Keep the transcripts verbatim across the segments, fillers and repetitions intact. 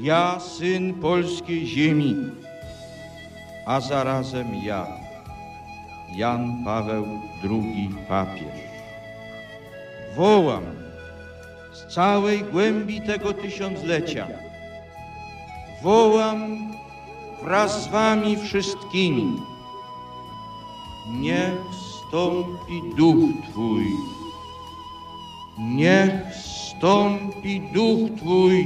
Ja, syn polskiej ziemi, a zarazem ja, Jan Paweł drugi papież, wołam z całej głębi tego tysiąclecia, wołam wraz z wami wszystkimi, niech stąpi duch Twój, niech stąpi duch Twój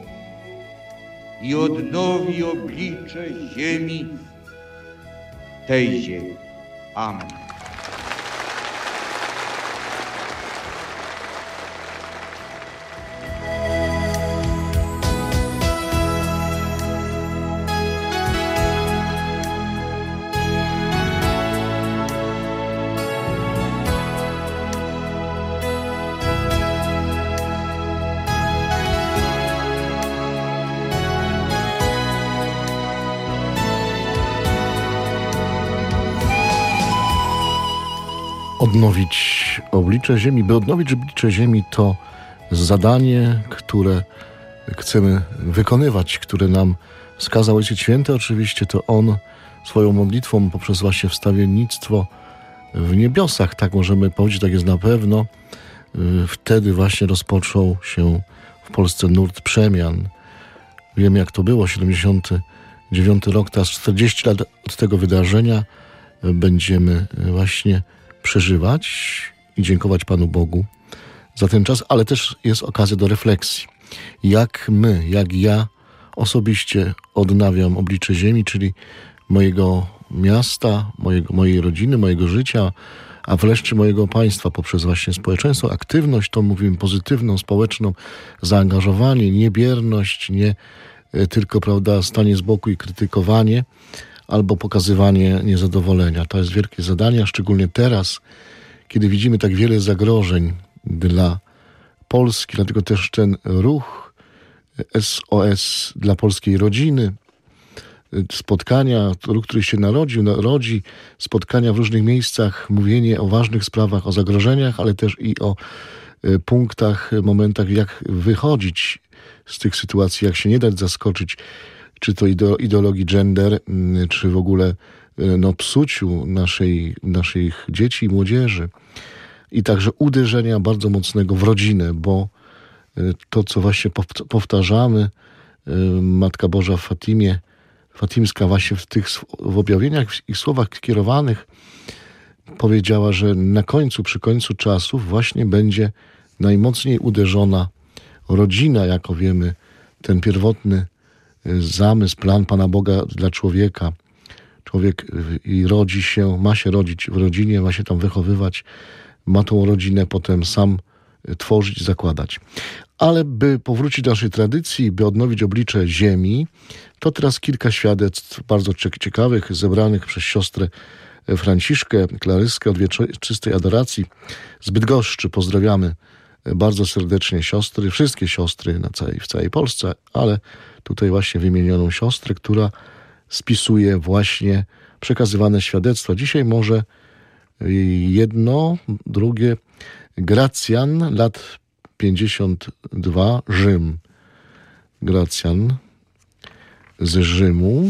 i odnowi oblicze ziemi, tej ziemi. Amen. Odnowić oblicze ziemi. By odnowić oblicze ziemi, to zadanie, które chcemy wykonywać, które nam wskazał Ojciec Święty. Oczywiście to On swoją modlitwą poprzez właśnie wstawiennictwo w niebiosach, tak możemy powiedzieć, tak jest na pewno. Wtedy właśnie rozpoczął się w Polsce nurt przemian. Wiem, jak to było, siedemdziesiąty dziewiąty rok, teraz czterdzieści lat od tego wydarzenia będziemy właśnie przeżywać i dziękować Panu Bogu za ten czas, ale też jest okazja do refleksji. Jak my, jak ja osobiście odnawiam oblicze ziemi, czyli mojego miasta, mojego, mojej rodziny, mojego życia, a wreszcie mojego państwa poprzez właśnie społeczeństwo, aktywność, to mówimy pozytywną, społeczną, zaangażowanie, nie bierność, nie tylko, prawda, stanie z boku i krytykowanie, albo pokazywanie niezadowolenia. To jest wielkie zadanie, a szczególnie teraz, kiedy widzimy tak wiele zagrożeń dla Polski, dlatego też ten ruch S O S dla polskiej rodziny, spotkania, ruch, który się narodził, narodzi, spotkania w różnych miejscach, mówienie o ważnych sprawach, o zagrożeniach, ale też i o punktach, momentach, jak wychodzić z tych sytuacji, jak się nie dać zaskoczyć, czy to ideologii gender, czy w ogóle no, psuciu naszej, naszych dzieci i młodzieży. I także uderzenia bardzo mocnego w rodzinę, bo to, co właśnie powtarzamy, Matka Boża w Fatimie, Fatimska właśnie w tych w objawieniach, w ich słowach skierowanych powiedziała, że na końcu, przy końcu czasów właśnie będzie najmocniej uderzona rodzina, jako wiemy, ten pierwotny zamysł, plan Pana Boga dla człowieka. Człowiek i rodzi się, ma się rodzić w rodzinie, ma się tam wychowywać, ma tą rodzinę potem sam tworzyć, zakładać. Ale by powrócić do naszej tradycji, by odnowić oblicze ziemi, to teraz kilka świadectw bardzo ciekawych, zebranych przez siostrę Franciszkę, klaryskę od wieczystej adoracji z Bydgoszczy. Pozdrawiamy bardzo serdecznie siostry, wszystkie siostry na całej, w całej Polsce, ale tutaj właśnie wymienioną siostrę, która spisuje właśnie przekazywane świadectwa. Dzisiaj może jedno, drugie. Gracjan, lat pięćdziesiąt dwa, Rzym. Gracjan z Rzymu.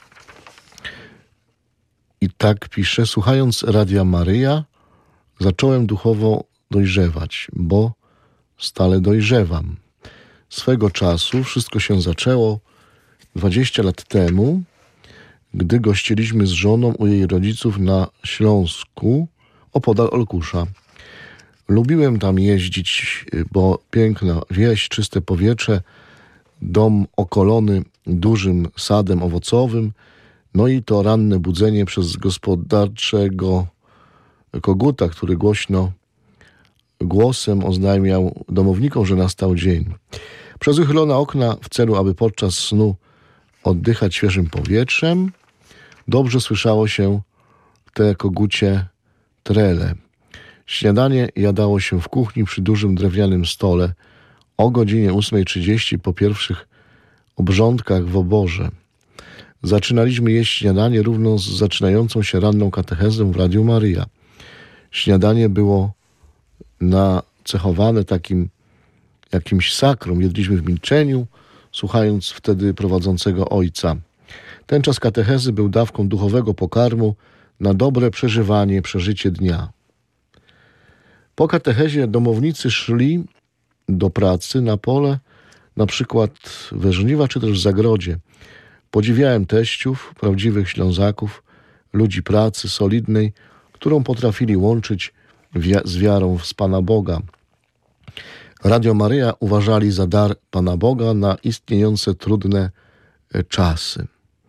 I tak pisze: słuchając Radia Maryja, zacząłem duchowo dojrzewać, bo stale dojrzewam. Swego czasu wszystko się zaczęło dwadzieścia lat temu, gdy gościliśmy z żoną u jej rodziców na Śląsku, opodal Olkusza. Lubiłem tam jeździć, bo piękna wieś, czyste powietrze, dom okolony dużym sadem owocowym, no i to ranne budzenie przez gospodarczego koguta, który głośno głosem oznajmiał domownikom, że nastał dzień. Przez uchylone okna w celu, aby podczas snu oddychać świeżym powietrzem, dobrze słyszało się te kogucie trele. Śniadanie jadało się w kuchni przy dużym drewnianym stole o godzinie ósmej trzydzieści po pierwszych obrządkach w oborze. Zaczynaliśmy jeść śniadanie równo z zaczynającą się ranną katechezą w Radiu Maryja. Śniadanie było nacechowane takim jakimś sakrum. Jedliśmy w milczeniu, słuchając wtedy prowadzącego ojca. Ten czas katechezy był dawką duchowego pokarmu na dobre przeżywanie, przeżycie dnia. Po katechezie domownicy szli do pracy na pole, na przykład we żniwa czy też w zagrodzie. Podziwiałem teściów, prawdziwych Ślązaków, ludzi pracy solidnej, którą potrafili łączyć wi- z wiarą w Pana Boga. Radio Maryja uważali za dar Pana Boga na istniejące trudne czasy.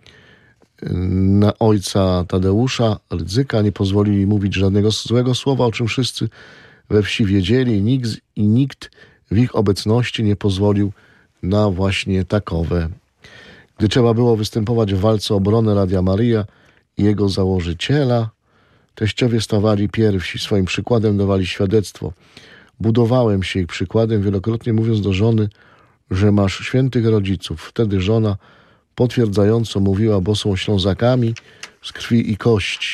Na ojca Tadeusza Rydzyka nie pozwolili mówić żadnego złego słowa, o czym wszyscy we wsi wiedzieli i nikt, i nikt w ich obecności nie pozwolił na właśnie takowe. Gdy trzeba było występować w walce o obronę Radia Maryja i jego założyciela, teściowie stawali pierwsi, swoim przykładem dawali świadectwo. Budowałem się ich przykładem, wielokrotnie mówiąc do żony, że masz świętych rodziców. Wtedy żona potwierdzająco mówiła, bo są Ślązakami z krwi i kości.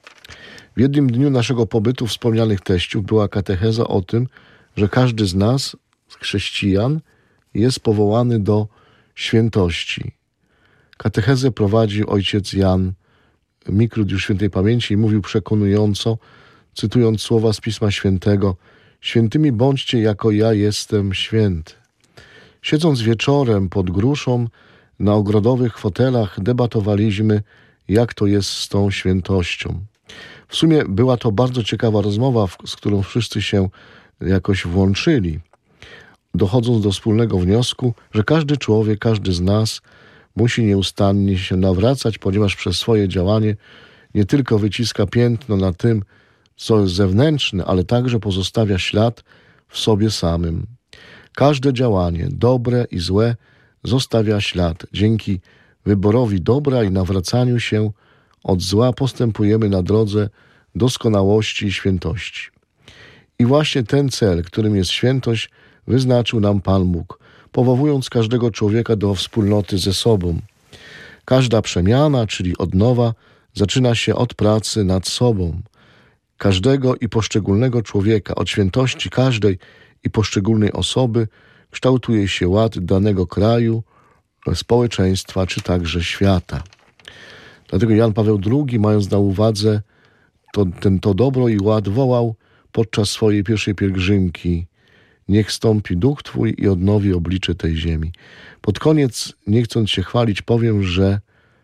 W jednym dniu naszego pobytu wspomnianych teściów była katecheza o tym, że każdy z nas, z chrześcijan, jest powołany do świętości. Katechezę prowadził ojciec Jan Mikrut już świętej pamięci i mówił przekonująco, cytując słowa z Pisma Świętego: świętymi bądźcie, jako ja jestem święty. Siedząc wieczorem pod gruszą, na ogrodowych fotelach debatowaliśmy, jak to jest z tą świętością. W sumie była to bardzo ciekawa rozmowa, z którą wszyscy się jakoś włączyli, dochodząc do wspólnego wniosku, że każdy człowiek, każdy z nas musi nieustannie się nawracać, ponieważ przez swoje działanie nie tylko wyciska piętno na tym, co jest zewnętrzne, ale także pozostawia ślad w sobie samym. Każde działanie, dobre i złe, zostawia ślad. Dzięki wyborowi dobra i nawracaniu się od zła postępujemy na drodze doskonałości i świętości. I właśnie ten cel, którym jest świętość, wyznaczył nam Pan Bóg, powołując każdego człowieka do wspólnoty ze sobą. Każda przemiana, czyli odnowa, zaczyna się od pracy nad sobą. Każdego i poszczególnego człowieka, od świętości każdej i poszczególnej osoby kształtuje się ład danego kraju, społeczeństwa czy także świata. Dlatego Jan Paweł drugi, mając na uwadze to, ten, to dobro i ład, wołał podczas swojej pierwszej pielgrzymki: niech stąpi duch Twój i odnowi oblicze tej ziemi. Pod koniec, nie chcąc się chwalić, powiem, że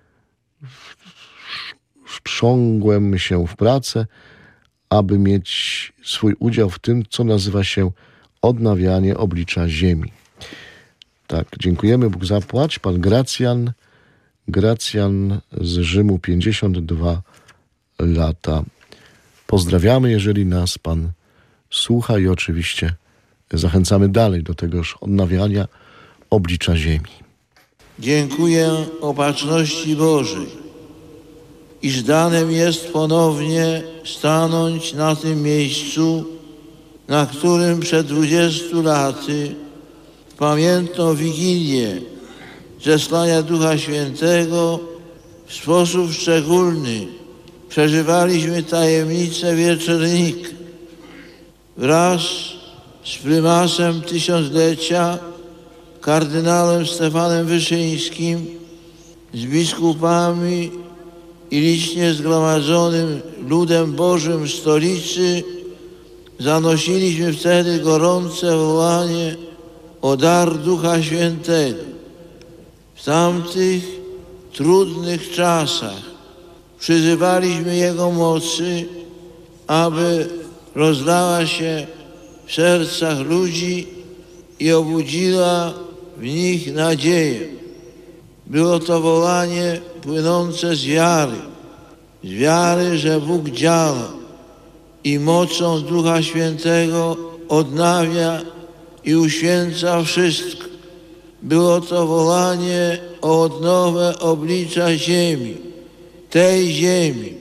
wprzągłem się w pracę, aby mieć swój udział w tym, co nazywa się odnawianie oblicza ziemi. Tak, dziękujemy, Bóg zapłać. Pan Gracjan, Gracjan z Rzymu, pięćdziesiąt dwa lata. Pozdrawiamy, jeżeli nas Pan słucha, i oczywiście zachęcamy dalej do tegoż odnawiania oblicza ziemi. Dziękuję Opatrzności Bożej, iż danem jest ponownie stanąć na tym miejscu, na którym przed dwudziestu laty w pamiętną Wigilię zesłania Ducha Świętego w sposób szczególny przeżywaliśmy tajemnicę wieczornika. Wraz z prymasem tysiąclecia, kardynałem Stefanem Wyszyńskim, z biskupami i licznie zgromadzonym ludem Bożym w stolicy zanosiliśmy wtedy gorące wołanie o dar Ducha Świętego. W tamtych trudnych czasach przyzywaliśmy Jego mocy, aby rozlała się w sercach ludzi i obudziła w nich nadzieję. Było to wołanie płynące z wiary, z wiary, że Bóg działa i mocą Ducha Świętego odnawia i uświęca wszystko. Było to wołanie o odnowę oblicza ziemi, tej ziemi.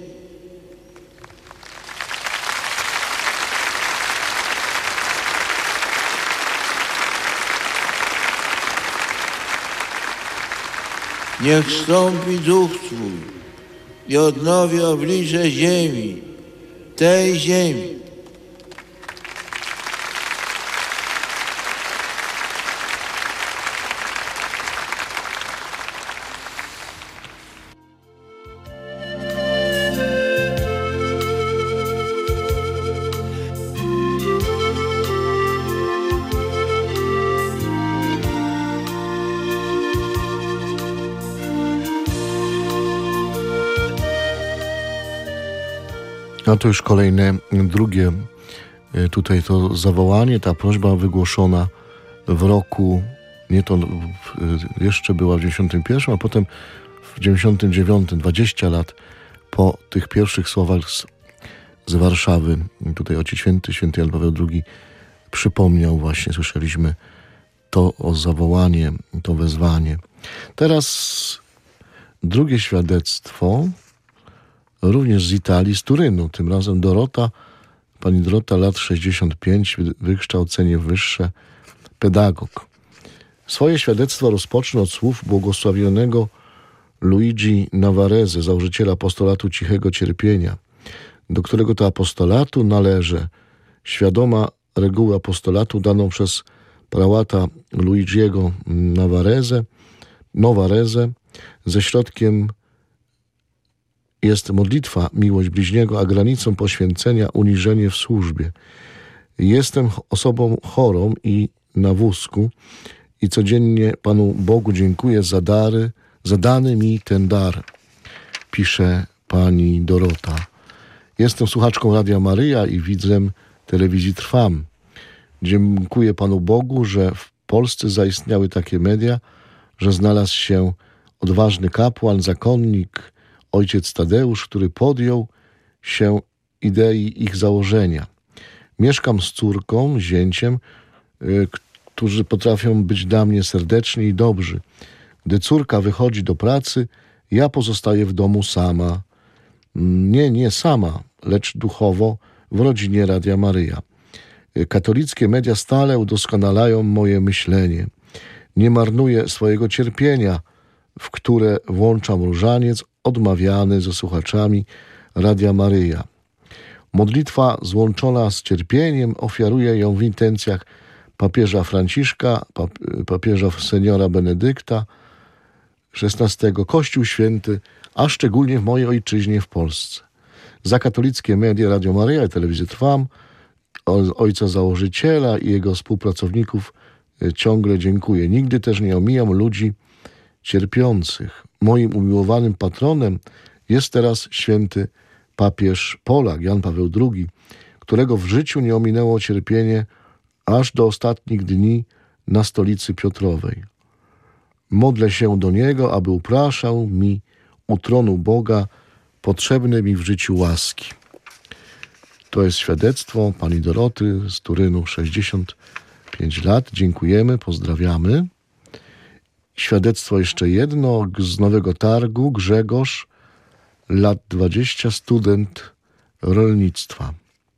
Niech wstąpi Duch Twój i odnowi oblicze ziemi, tej ziemi. No to już kolejne, drugie tutaj to zawołanie, ta prośba wygłoszona w roku, nie to jeszcze była w dziewięćdziesiątym pierwszym, a potem w dziewięćdziesiątym dziewiątym, dwadzieścia lat po tych pierwszych słowach z, z Warszawy. Tutaj Ojciec Święty, Święty Jan Paweł drugi przypomniał właśnie, słyszeliśmy to o zawołanie, to wezwanie. Teraz drugie świadectwo, również z Italii, z Turynu. Tym razem Dorota, pani Dorota, lat sześćdziesiąt pięć, wykształcenie wyższe, pedagog. Swoje świadectwo rozpocznę od słów błogosławionego Luigi Navarrese, założyciela apostolatu cichego cierpienia, do którego to apostolatu należy świadoma reguły apostolatu daną przez prałata Luigiego Navarrese, Novarese. Ze środkiem jest modlitwa, miłość bliźniego, a granicą poświęcenia uniżenie w służbie. Jestem osobą chorą i na wózku i codziennie Panu Bogu dziękuję za dary, za dany mi ten dar, pisze pani Dorota. Jestem słuchaczką Radia Maryja i widzem telewizji Trwam. Dziękuję Panu Bogu, że w Polsce zaistniały takie media, że znalazł się odważny kapłan, zakonnik, ojciec Tadeusz, który podjął się idei ich założenia. Mieszkam z córką, zięciem, y, którzy potrafią być dla mnie serdeczni i dobrzy. Gdy córka wychodzi do pracy, ja pozostaję w domu sama. Nie, nie sama, lecz duchowo w rodzinie Radia Maryja. Katolickie media stale udoskonalają moje myślenie. Nie marnuję swojego cierpienia, w które włączam różaniec odmawiany ze słuchaczami Radia Maryja. Modlitwa złączona z cierpieniem, ofiaruję ją w intencjach papieża Franciszka, pap- papieża seniora Benedykta szesnastego, Kościół Święty, a szczególnie w mojej ojczyźnie w Polsce. Za katolickie media Radio Maryja i Telewizję Trwam, ojca założyciela i jego współpracowników ciągle dziękuję. Nigdy też nie omijam ludzi cierpiących. Moim umiłowanym patronem jest teraz święty papież Polak, Jan Paweł drugi, którego w życiu nie ominęło cierpienie aż do ostatnich dni na stolicy Piotrowej. Modlę się do niego, aby upraszał mi u tronu Boga potrzebne mi w życiu łaski. To jest świadectwo pani Doroty z Turynu, sześćdziesiąt pięć lat. Dziękujemy, pozdrawiamy. Świadectwo jeszcze jedno z Nowego Targu. Grzegorz, lat dwadzieścia, student rolnictwa.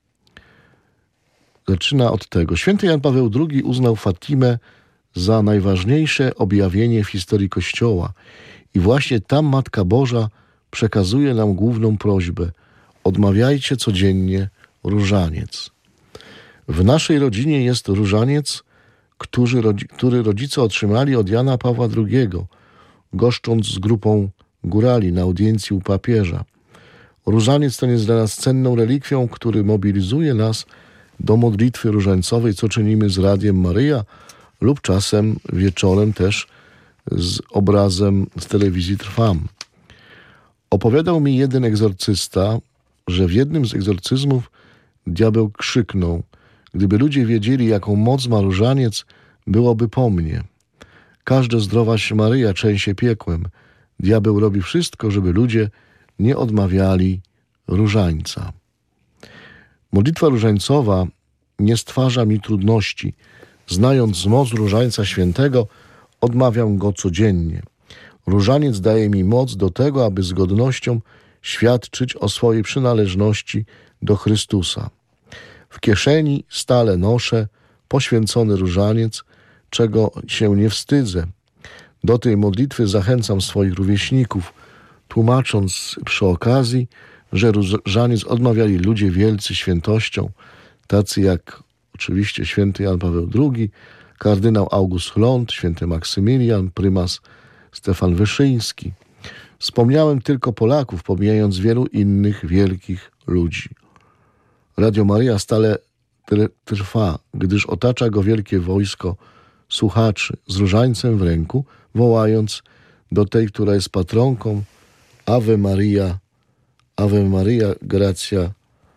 Zaczyna od tego. Święty Jan Paweł drugi uznał Fatimę za najważniejsze objawienie w historii Kościoła i właśnie tam Matka Boża przekazuje nam główną prośbę: odmawiajcie codziennie różaniec. W naszej rodzinie jest różaniec, który, który rodzice otrzymali od Jana Pawła drugiego, goszcząc z grupą górali na audiencji u papieża. Różaniec ten jest dla nas cenną relikwią, który mobilizuje nas do modlitwy różańcowej, co czynimy z Radiem Maryja lub czasem wieczorem też z obrazem z telewizji Trwam. Opowiadał mi jeden egzorcysta, że w jednym z egzorcyzmów diabeł krzyknął: gdyby ludzie wiedzieli, jaką moc ma różaniec, byłoby po mnie. Każda zdrowaś Maryja trzęsie piekłem. Diabeł robi wszystko, żeby ludzie nie odmawiali różańca. Modlitwa różańcowa nie stwarza mi trudności. Znając moc różańca świętego, odmawiam go codziennie. Różaniec daje mi moc do tego, aby z godnością świadczyć o swojej przynależności do Chrystusa. W kieszeni stale noszę poświęcony różaniec, czego się nie wstydzę. Do tej modlitwy zachęcam swoich rówieśników, tłumacząc przy okazji, że różaniec odmawiali ludzie wielcy świętością, tacy jak oczywiście święty Jan Paweł drugi, kardynał August Hlond, święty Maksymilian, prymas Stefan Wyszyński. Wspomniałem tylko Polaków, pomijając wielu innych wielkich ludzi. Radio Maryja stale trwa, gdyż otacza go wielkie wojsko słuchaczy z różańcem w ręku, wołając do tej, która jest patronką: Ave Maria, Ave Maria, gratia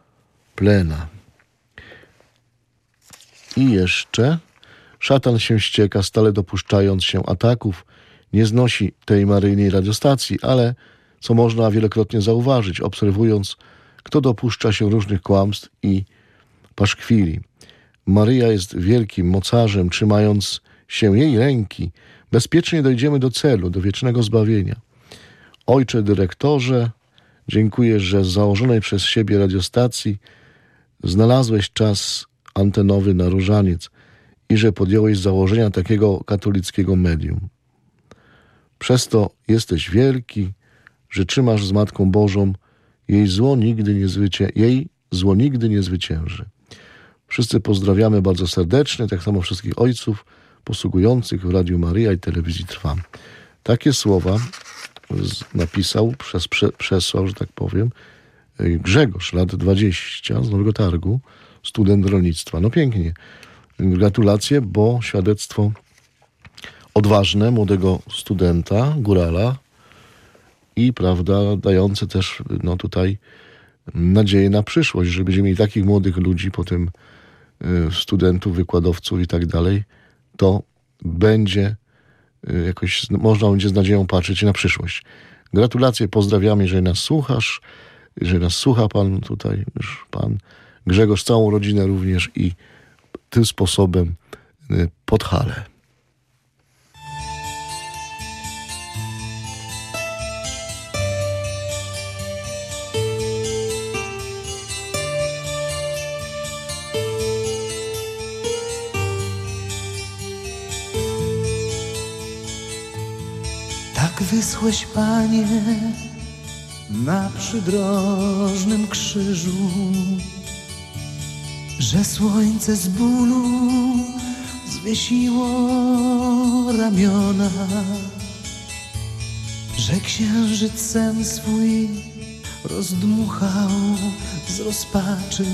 plena. I jeszcze szatan się ścieka, stale dopuszczając się ataków. Nie znosi tej maryjnej radiostacji, ale co można wielokrotnie zauważyć, obserwując, kto dopuszcza się różnych kłamstw i paszkwili. Maryja jest wielkim mocarzem, trzymając się jej ręki, bezpiecznie dojdziemy do celu, do wiecznego zbawienia. Ojcze dyrektorze, dziękuję, że z założonej przez siebie radiostacji znalazłeś czas antenowy na różaniec i że podjąłeś założenia takiego katolickiego medium. Przez to jesteś wielki, że trzymasz z Matką Bożą, jej zło nigdy nie, zwycię- jej zło nigdy nie zwycięży. Wszyscy pozdrawiamy bardzo serdecznie, tak samo wszystkich ojców posługujących w Radiu Maryja i Telewizji Trwam. Takie słowa napisał, przez, prze, przesłał, że tak powiem, Grzegorz, lat dwadzieścia, z Nowego Targu, student rolnictwa. No pięknie. Gratulacje, bo świadectwo odważne młodego studenta, górala i, prawda, dające też, no tutaj nadzieję na przyszłość, że będziemy mieli takich młodych ludzi, potem studentów, wykładowców i tak dalej, to będzie jakoś, można będzie z nadzieją patrzeć na przyszłość. Gratulacje, pozdrawiamy, jeżeli nas słuchasz, jeżeli nas słucha pan tutaj, już pan Grzegorz, całą rodzinę również i tym sposobem Podhale. Tak wyschłeś, Panie, na przydrożnym krzyżu, że słońce z bólu zwiesiło ramiona, że księżyc sen swój rozdmuchał z rozpaczy,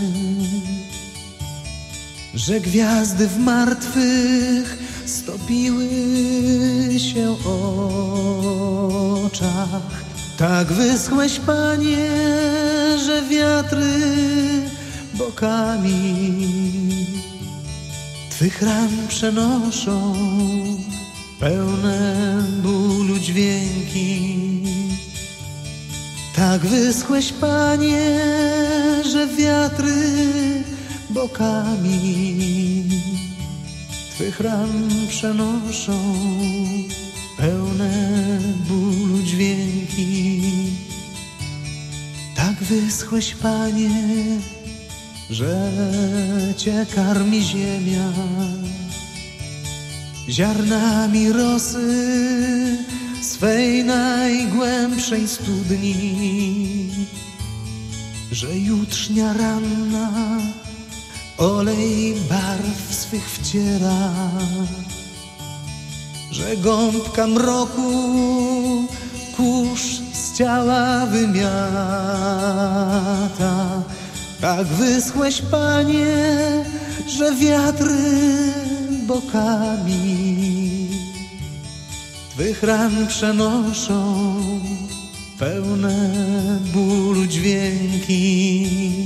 że gwiazdy w martwych stopiły się oczach. Tak wyschłeś, Panie, że wiatry bokami Twych ran przenoszą pełne bólu dźwięki. Tak wyschłeś, Panie, że wiatry bokami Twych ran przenoszą pełne bólu dźwięki. Tak wyschłeś, Panie, że Cię karmi ziemia ziarnami rosy swej najgłębszej studni, że jutrznia ranna olej barw swych wciera, że gąbka mroku kurz z ciała wymiata. Tak wyschłeś, Panie, że wiatry bokami Twych ran przenoszą pełne bólu dźwięki.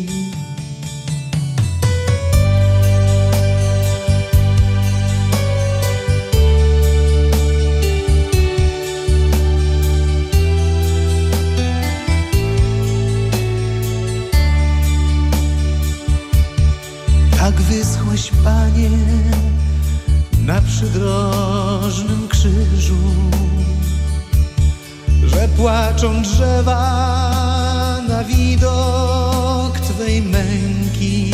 Tak wyschłeś, Panie, na przydrożnym krzyżu, że płaczą drzewa na widok Twej męki,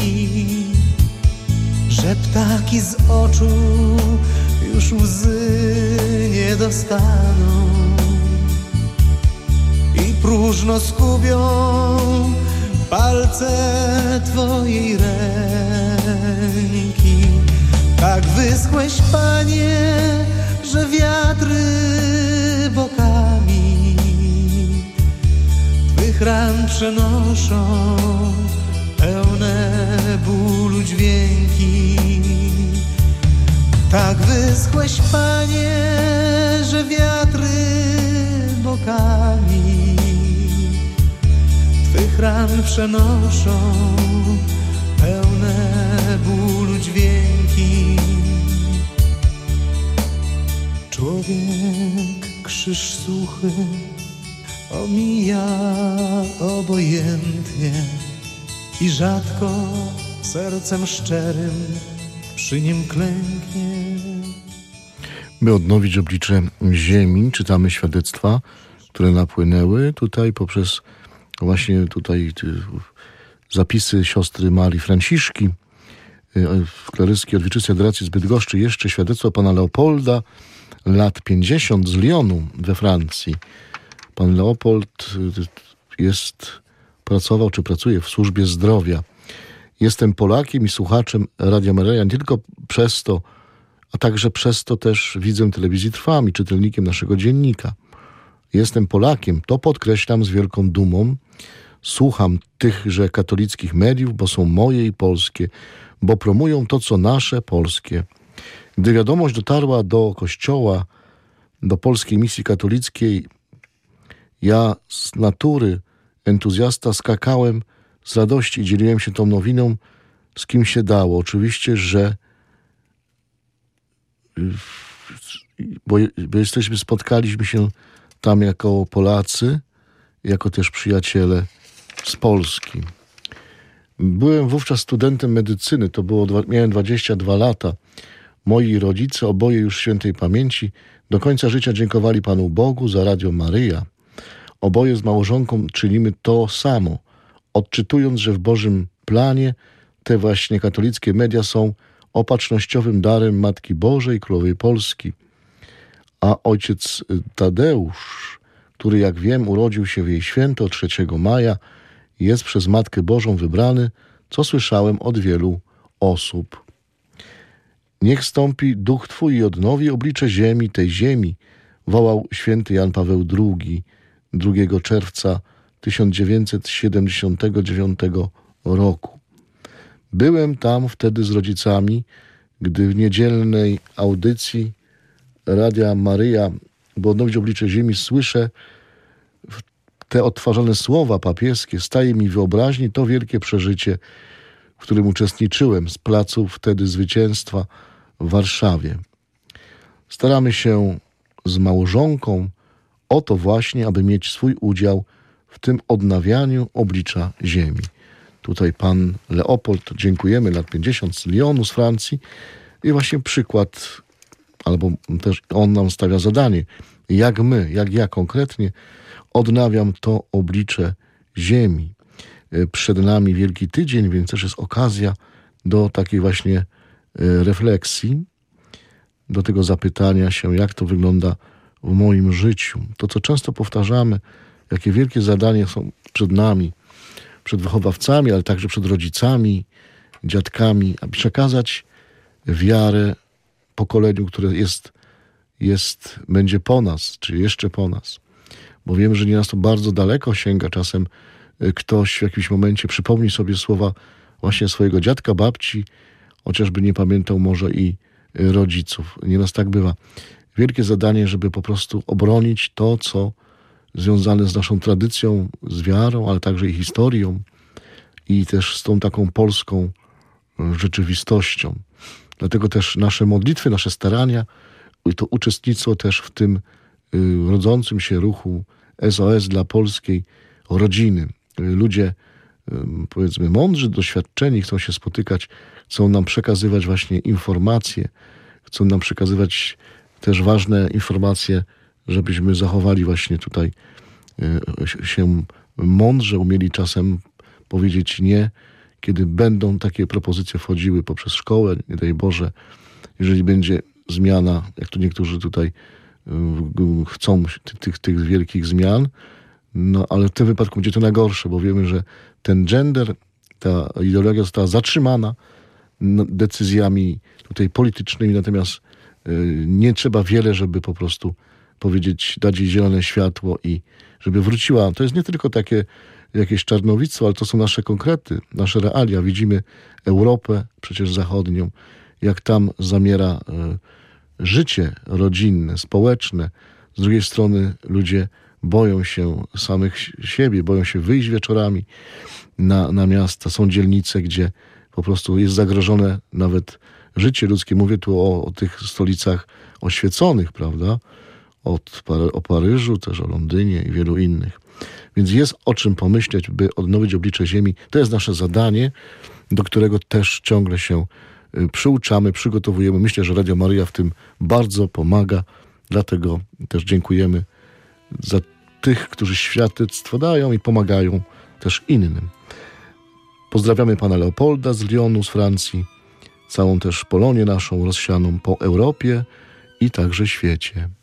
że ptaki z oczu już łzy nie dostaną i próżno skubią palce Twojej ręki. Tak wyschłeś, Panie, że wiatry bokami Twych ran przenoszą pełne bólu dźwięki. Tak wyschłeś, Panie, że wiatry bokami Twych ran przenoszą dźwięki. Człowiek krzyż suchy omija obojętnie i rzadko sercem szczerym przy nim klęknie. By odnowić oblicze ziemi, czytamy świadectwa, które napłynęły tutaj poprzez właśnie tutaj zapisy siostry Marii Franciszki, kleryskiej od Wieczystej Adoracji z Bydgoszczy, jeszcze świadectwo pana Leopolda, lat pięćdziesiąt, z Lyonu we Francji. Pan Leopold jest, pracował czy pracuje w służbie zdrowia. Jestem Polakiem i słuchaczem Radia Maryja nie tylko przez to, a także przez to też widzę Telewizji Trwam i czytelnikiem naszego dziennika. Jestem Polakiem, to podkreślam z wielką dumą. Słucham tychże katolickich mediów, bo są moje i polskie, bo promują to, co nasze, polskie. Gdy wiadomość dotarła do Kościoła, do Polskiej Misji Katolickiej, ja z natury entuzjasta skakałem z radości i dzieliłem się tą nowiną z kim się dało. Oczywiście, że bo, bo jesteśmy, spotkaliśmy się tam jako Polacy, jako też przyjaciele z Polski. Byłem wówczas studentem medycyny, to było, miałem dwadzieścia dwa lata. Moi rodzice, oboje już świętej pamięci, do końca życia dziękowali Panu Bogu za Radio Maryja. Oboje z małżonką czynimy to samo, odczytując, że w Bożym planie te właśnie katolickie media są opatrznościowym darem Matki Bożej, Królowej Polski. A ojciec Tadeusz, który jak wiem urodził się w jej święto trzeciego maja, jest przez Matkę Bożą wybrany, co słyszałem od wielu osób. Niech stąpi duch Twój i odnowi oblicze ziemi, tej ziemi, wołał święty Jan Paweł drugi, drugiego czerwca tysiąc dziewięćset siedemdziesiątego dziewiątego roku. Byłem tam wtedy z rodzicami, gdy w niedzielnej audycji Radia Maryja, by odnowić oblicze ziemi, słyszę te odtwarzane słowa papieskie. Staje mi w wyobraźni to wielkie przeżycie, w którym uczestniczyłem z placu wtedy Zwycięstwa w Warszawie. Staramy się z małżonką o to właśnie, aby mieć swój udział w tym odnawianiu oblicza ziemi. Tutaj pan Leopold, dziękujemy, lat pięćdziesiąt, z Lyonu, z Francji. I właśnie przykład, albo też on nam stawia zadanie, jak my, jak ja konkretnie odnawiam to oblicze ziemi. Przed nami Wielki Tydzień, więc też jest okazja do takiej właśnie refleksji, do tego zapytania się, jak to wygląda w moim życiu. To, co często powtarzamy, jakie wielkie zadania są przed nami, przed wychowawcami, ale także przed rodzicami, dziadkami, aby przekazać wiarę pokoleniu, które jest, jest, będzie po nas, czy jeszcze po nas. Bo wiemy, że nieraz to bardzo daleko sięga. Czasem ktoś w jakimś momencie przypomni sobie słowa właśnie swojego dziadka, babci, chociażby nie pamiętał może i rodziców. Nieraz tak bywa. Wielkie zadanie, żeby po prostu obronić to, co związane z naszą tradycją, z wiarą, ale także i historią i też z tą taką polską rzeczywistością. Dlatego też nasze modlitwy, nasze starania i to uczestnictwo też w tym rodzącym się ruchu S O S dla polskiej rodziny. Ludzie, powiedzmy, mądrzy, doświadczeni, chcą się spotykać, chcą nam przekazywać właśnie informacje, chcą nam przekazywać też ważne informacje, żebyśmy zachowali właśnie tutaj się mądrze, umieli czasem powiedzieć nie, kiedy będą takie propozycje wchodziły poprzez szkołę, nie daj Boże, jeżeli będzie zmiana, jak tu niektórzy tutaj chcą tych, tych wielkich zmian, no ale w tym wypadku będzie to najgorsze, bo wiemy, że ten gender, ta ideologia została zatrzymana decyzjami tutaj politycznymi, natomiast nie trzeba wiele, żeby po prostu powiedzieć, dać jej zielone światło i żeby wróciła. To jest nie tylko takie jakieś czarnowictwo, ale to są nasze konkrety, nasze realia. Widzimy Europę przecież zachodnią, jak tam zamiera życie rodzinne, społeczne. Z drugiej strony ludzie boją się samych siebie, boją się wyjść wieczorami na, na miasta. Są dzielnice, gdzie po prostu jest zagrożone nawet życie ludzkie. Mówię tu o, o tych stolicach oświeconych, prawda? Od, o Paryżu, też o Londynie i wielu innych. Więc jest o czym pomyśleć, by odnowić oblicze Ziemi. To jest nasze zadanie, do którego też ciągle się przyuczamy, przygotowujemy. Myślę, że Radio Maryja w tym bardzo pomaga. Dlatego też dziękujemy za tych, którzy świadectwo dają i pomagają też innym. Pozdrawiamy pana Leopolda z Lyonu, z Francji, całą też Polonię naszą rozsianą po Europie i także świecie.